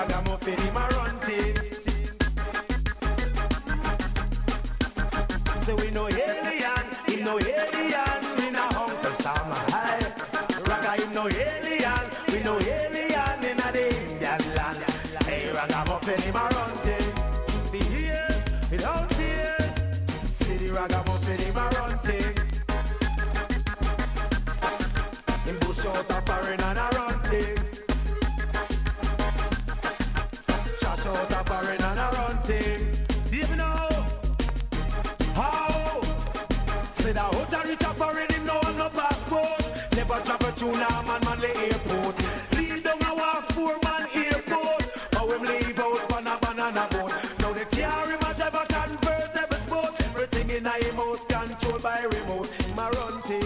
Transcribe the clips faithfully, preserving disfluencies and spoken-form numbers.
ragamuffin, him a run things. Say we no alien, him no alien, we no Uncle Sam high. Raga him no alien, we no alien in the Indian land. Hey, ragamuffin, him a run things. For years, without tears. See the ragamuffin, him a run things. Him bush out a foreign and a run things. Trash out a foreign and a run things. You know how? Say that out a rich a foreign, him no have no passport. Never travel through Norman Manley Airport. Lead down a walk four man airport. How him leave out on a banana boat. Now they carry him a drive a convertible sport. Everything in a him house controlled by remote. Him a run things.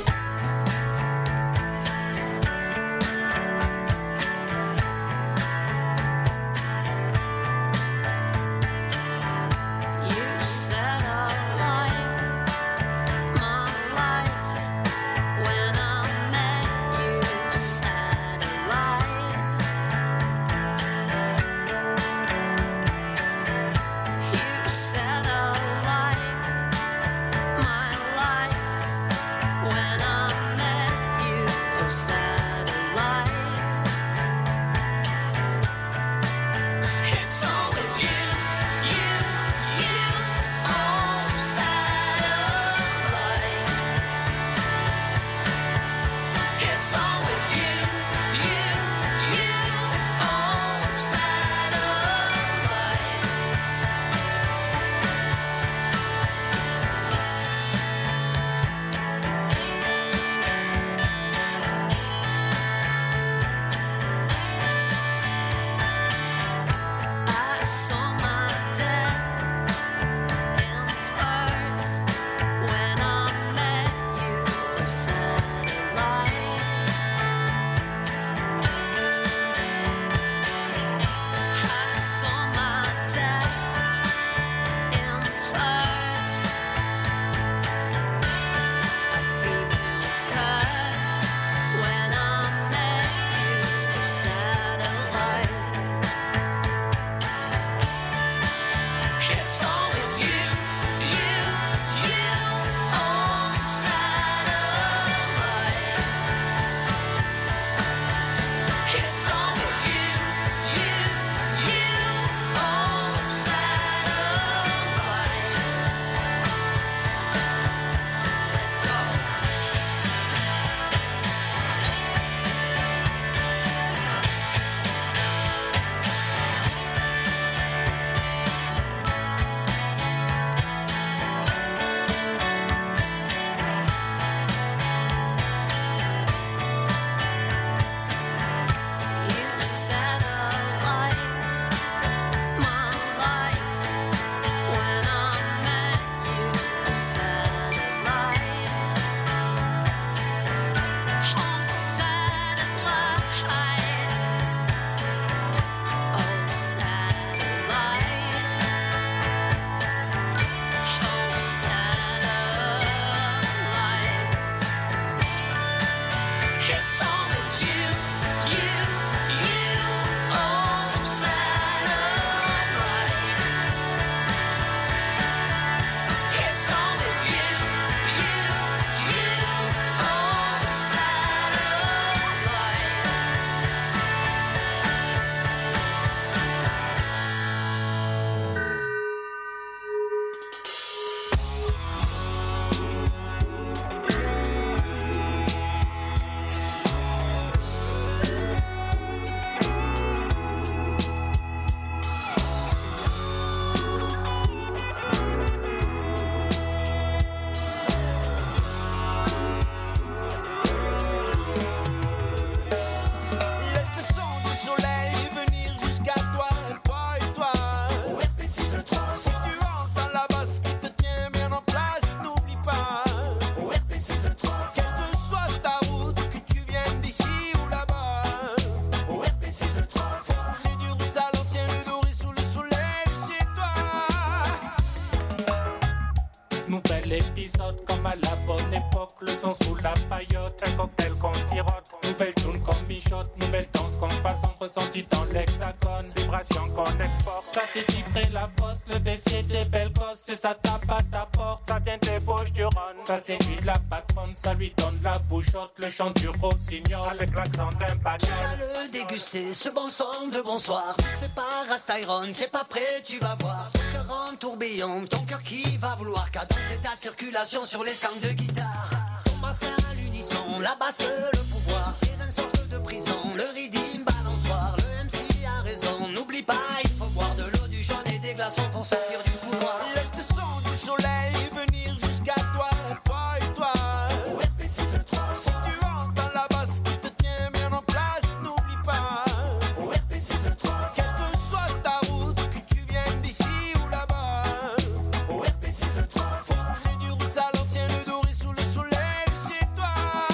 L'épisode comme à la bonne époque, le son sous la paillote, un cocktail qu'on sirote, nouvelle tune qu'on comme Michotte, nouvelle danse qu'on façon ressentie dans l'hexagone. Vibration qu'on exporte. Ça t'équiperait la bosse, le vessier des belles gosses. Et ça tape à ta porte, ça tient tes bouches du rhum. Ça séduit la patronne, ça lui donne la bouchotte. Le chant du rossignol avec l'accent d'un pagnol. Tu vas le déguster, ce bon sang de bonsoir. C'est pas Rastyron, c'est pas prêt, tu vas voir. Ton cœur en tourbillon, ton cœur qui va vouloir cadencer ta circulation sur les scans de guitare. Ton bassin à l'unisson, la basse, le pouvoir. Terrain sorte de prison, le rythme balançoire. Le M C a raison, n'oublie pas, il faut boire de l'eau, du jaune et des glaçons pour sortir du trou noir. Laisse le son du soleil venir jusqu'à toi, toi et toi. O R P siffle trois Si tu entends la basse qui te tient bien en place, n'oublie pas. O R P siffle trois Quelle que soit ta route, que tu viennes d'ici ou là-bas. O R P siffle trois fois. C'est du route à l'ancienne doré sous le soleil chez toi.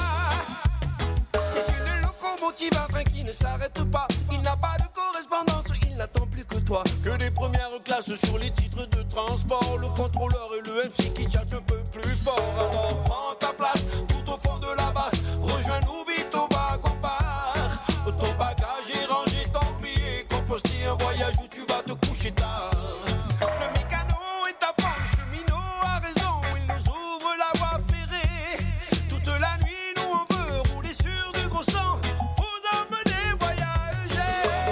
C'est une locomotive en train qui ne s'arrête pas. Il n'a pas de correspondance, il n'attend plus que toi. Que des premières classes sur les titres de transport. Le contrôleur et le M C qui cherchent un peu plus fort. Alors prends ta place tout au fond de la basse. Rejoins-nous vite au wagon bar. Ton bagage est rangé, ton billet composté. Un voyage où tu vas te coucher tard. Le mécano est à point, le cheminot a raison. Il nous ouvre la voie ferrée. Toute la nuit, nous on veut rouler sur du gros sang. Vous emmenez voyager.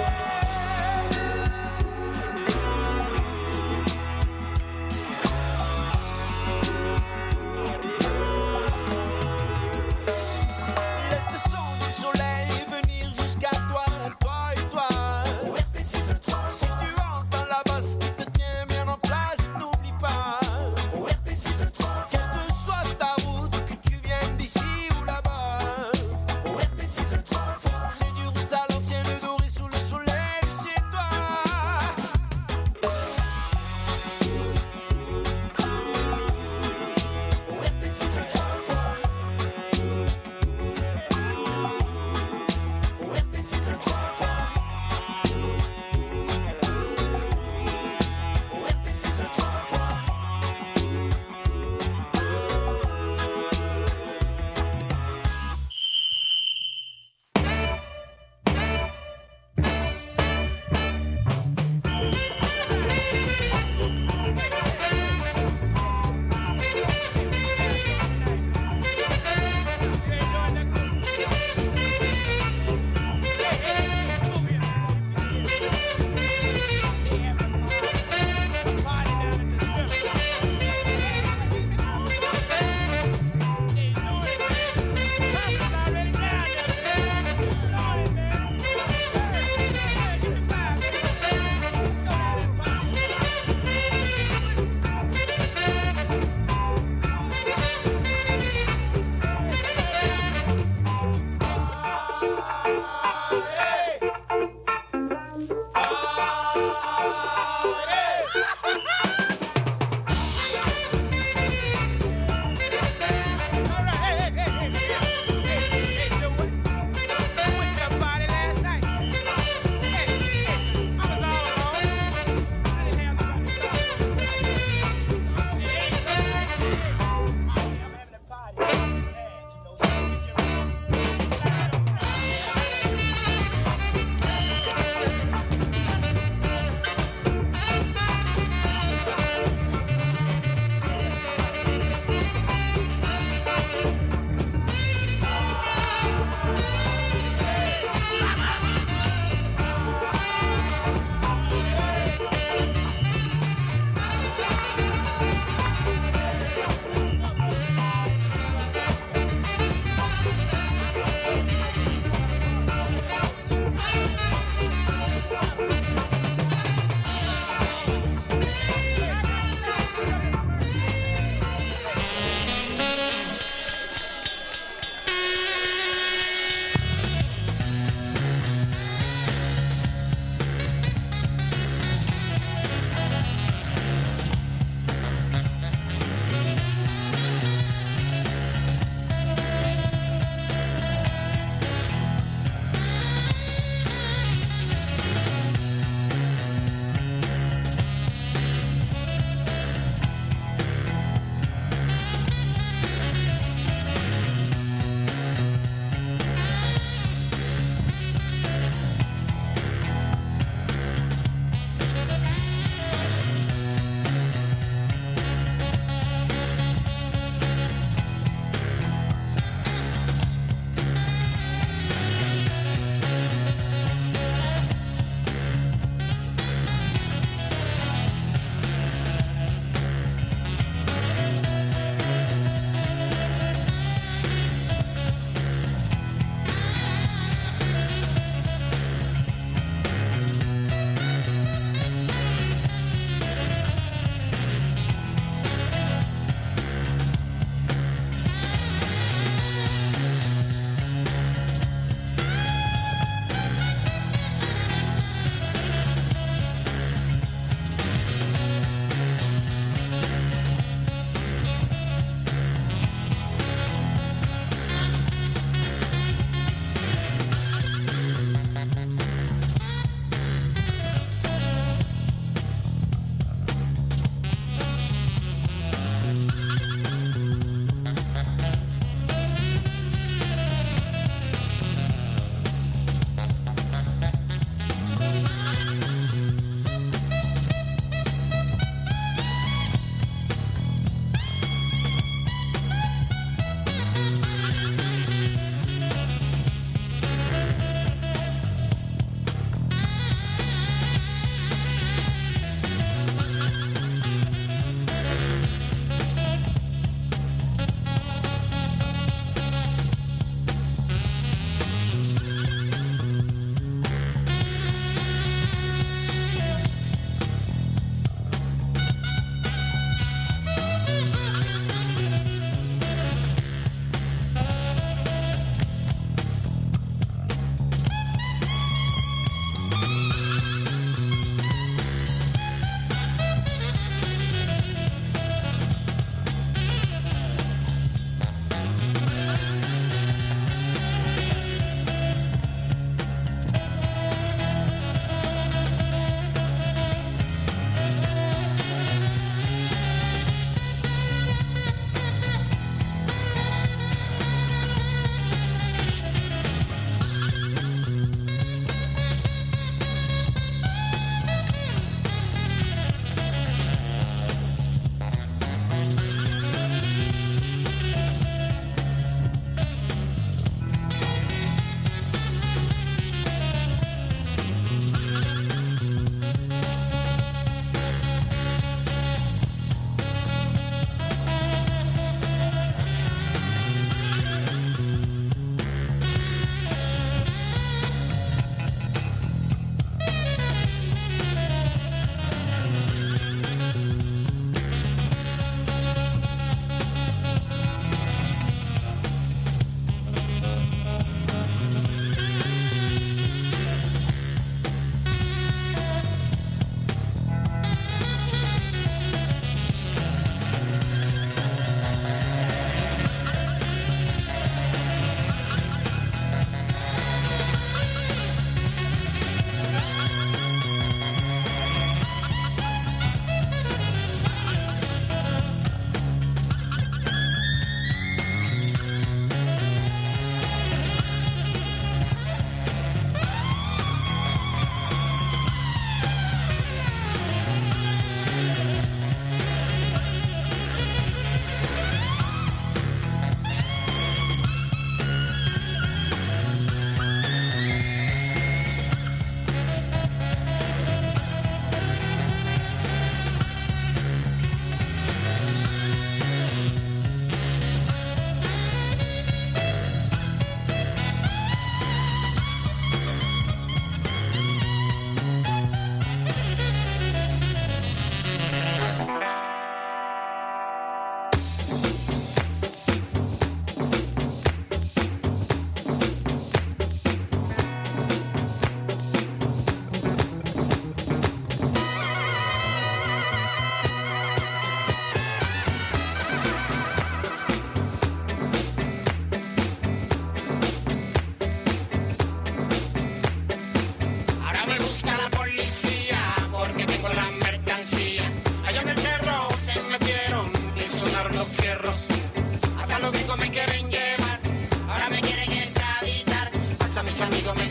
Laisse le son du soleil venir jusqu'à toi, toi et toi. O R P siffle trois Si tu entends la basse qui te tient bien en place, n'oublie pas. O R P siffle trois Quelle que soit ta route, que tu viennes d'ici ou là-bas. O R P siffle trois fois. C'est du route à l'ancienne doré sous le soleil chez toi. O R P siffle trois fois. O R P siffle trois fois. O R P siffle trois fois.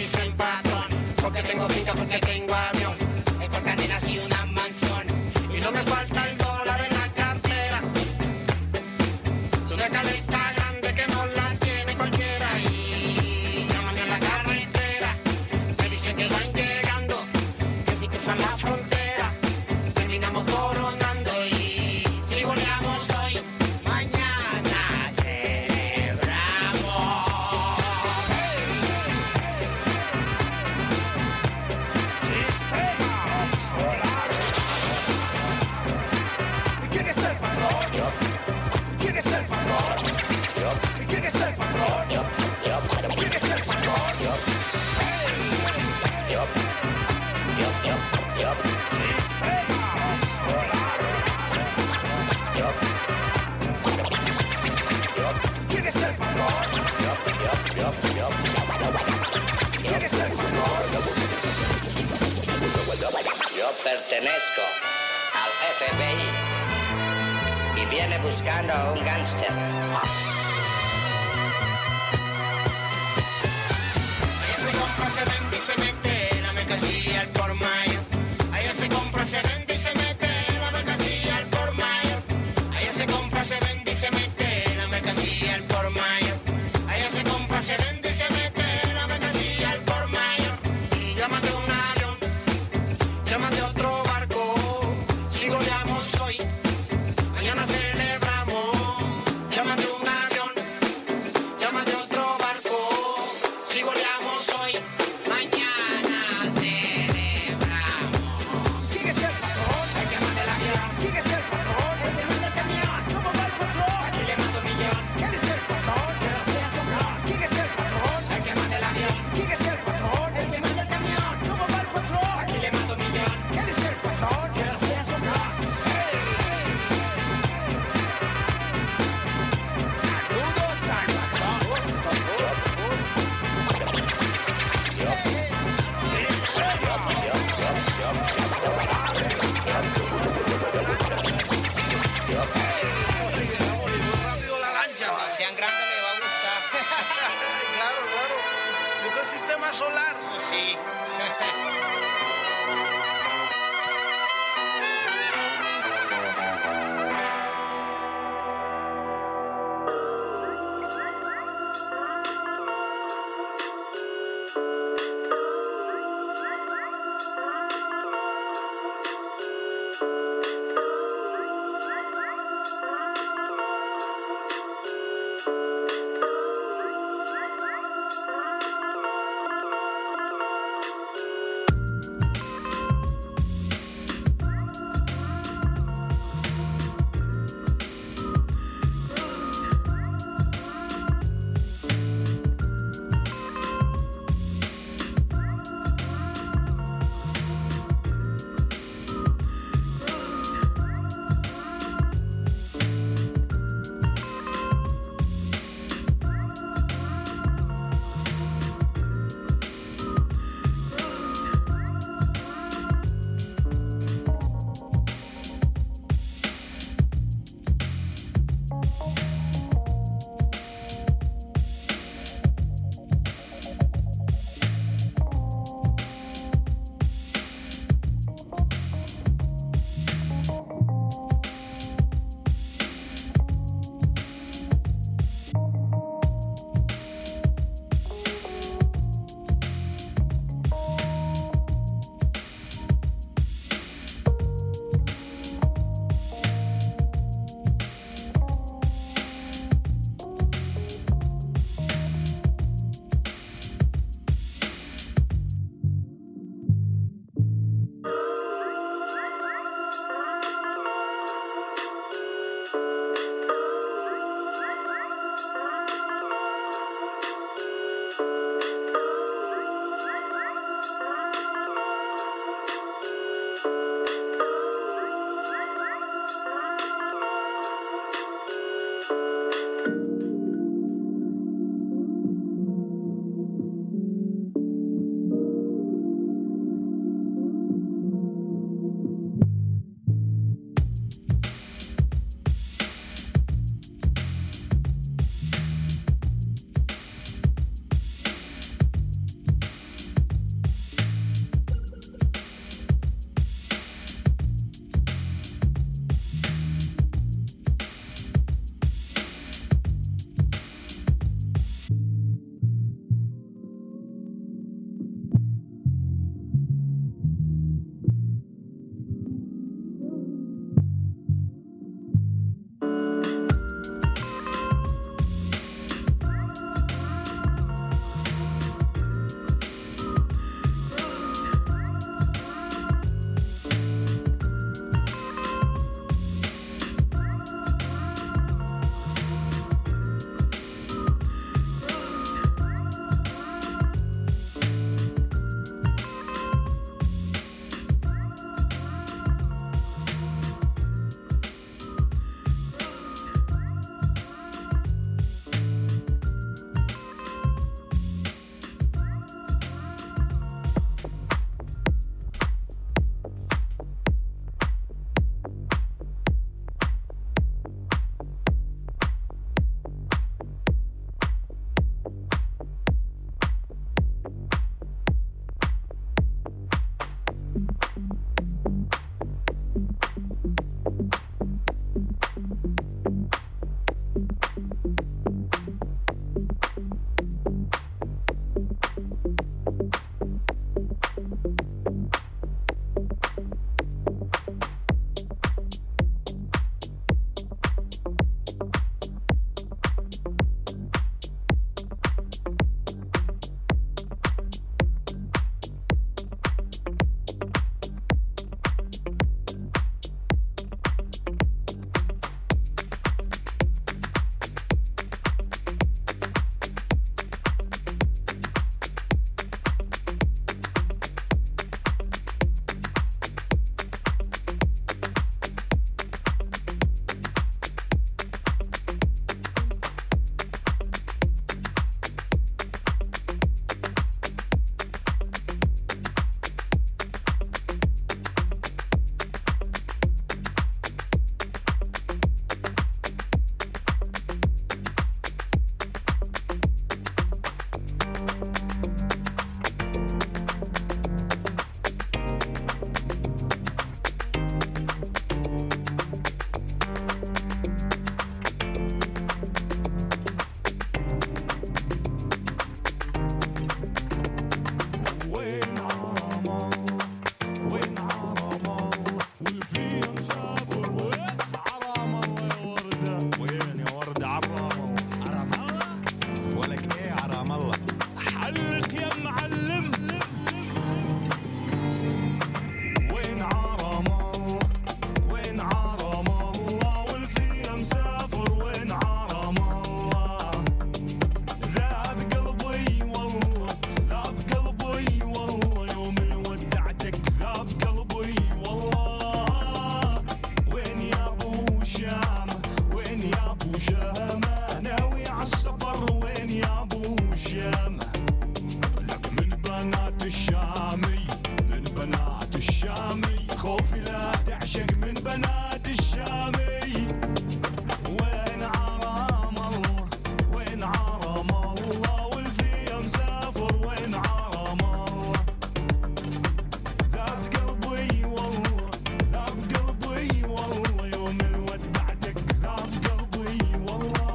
dicen patrón, porque tengo finca, porque tengo avión, estos cadenas y una mansión, y no me falta el dólar en la cartera, de una caleta grande que no la tiene cualquiera, y llaman en la carretera, me dicen que van llegando, que si cruzan la frontera, terminamos coronando, y si goleamos hoy, mañana celebramos. Sistema solar. ¿Y quién es el patrón? ¿Y quién es el patrón? ¿Y quién es el patrón? ¿Y quién es el patrón? Sistema solar. ¿Quién es el patrón? ¿Quién es el patrón? Yo pertenezco al F B I y viene buscando a un gángster. Allá se compra, se vende y se mete la mercancía al por mayor. Allá se compra, se vende y se mete la mercancía al por mayor. Allá se compra, se vende y se mete la mercancía al por mayor. Allá se compra, se vende y se mete la mercancía al por mayor. Y llámate un avión, llámate otro barco. Si goleamos hoy, mañana celebramos. Llámate un avión, llámate otro barco. Si goleamos hoy, mañana celebramos. ¿Quién es el patrón? El que manda el avión. ¿Quién es el patrón? El que manda el camión. ¿Cómo va el patrón? Aquí le mando un millón. ¿Quién es el patrón? Que no sea soplón. ¿Quién es el patrón? El que manda el avión. ¿Quién es el patrón? El que manda el camión. ¿Cómo va el patrón? Aquí le mando un millón. ¿Quién es el patrón? Que no sea soplón. Saludos al patrón. Rápido la lancha, sean grandes les va a gustar. Claro, claro. Esto es sistema solar. Sí. الشامي من بنات الشامي خوفي لا تعشق من بنات الشامي وين عرام الله وين عرام الله والفي مسافر وين عرام الله ذاب قلبي والله ذاب قلبي والله يوم الودعتك ذاب قلبي والله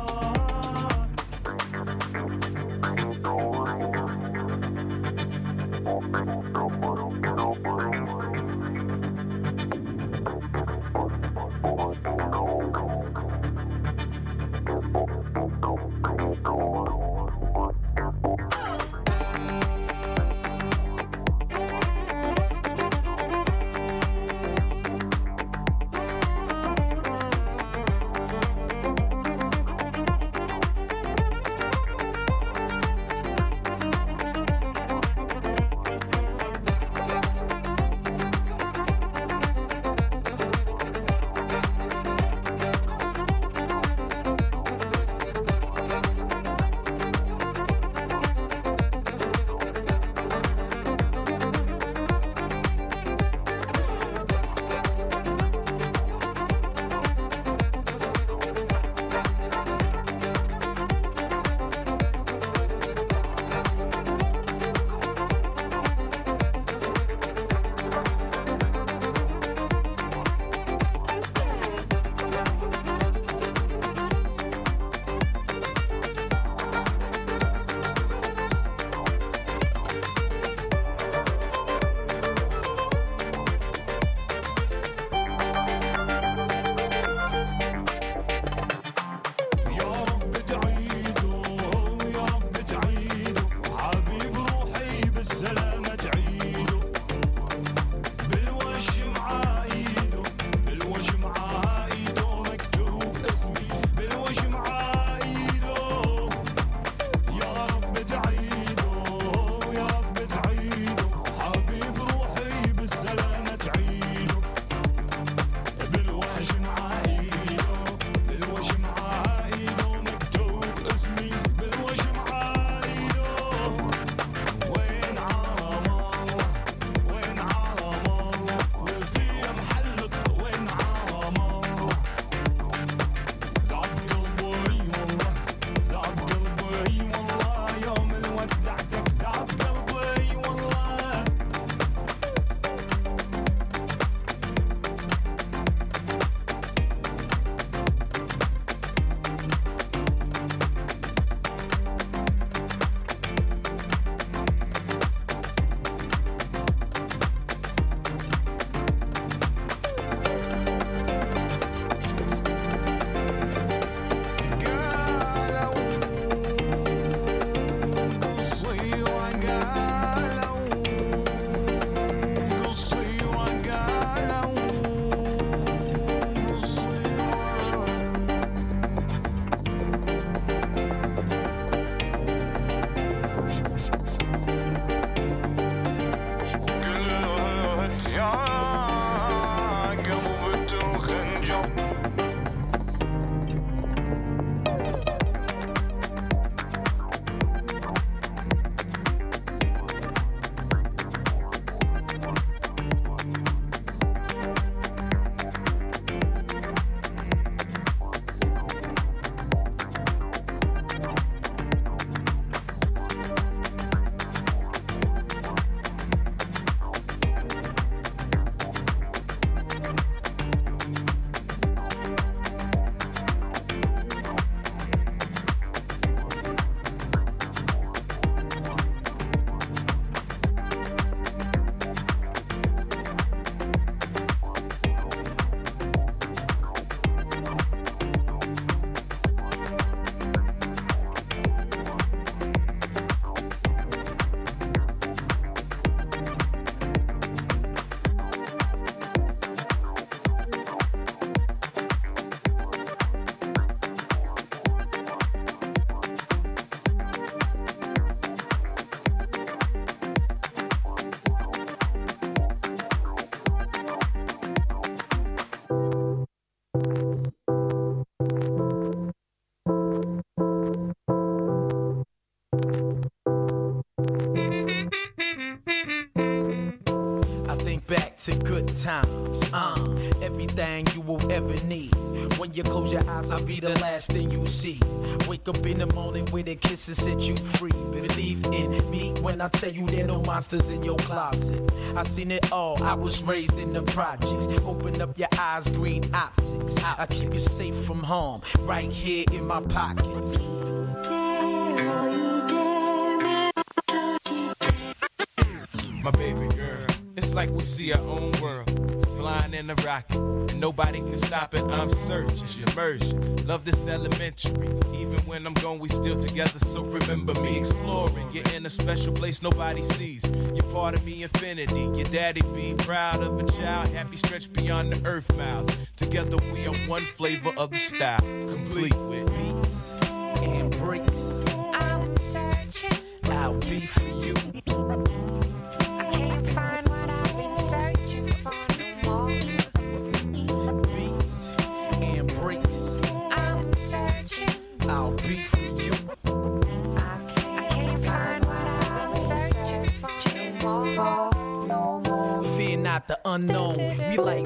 to good times. Uh, everything you will ever need. When you close your eyes, I'll be the last thing you see. Wake up in the morning with a kiss and set you free. Believe in me when I tell you there no monsters in your closet. I seen it all, I was raised in the projects. Open up your eyes, green optics. I keep you safe from harm, right here in my pockets. My baby girl, it's like we see our own world. Flying in a rocket, and nobody can stop it. I'm searching, immersion. Love this elementary. Even when I'm gone, we still together. So remember me exploring. You're in a special place nobody sees. You're part of me, infinity. Your daddy be proud of a child. Happy stretch beyond the earth miles. Together we are one flavor of the style. Complete with beats and breaks. I'm searching. I'll be for you. I can't find what I've been searching for. I'll be for you. I can't, I can't find what I've been searching for no more, no more. Fear not the unknown. We like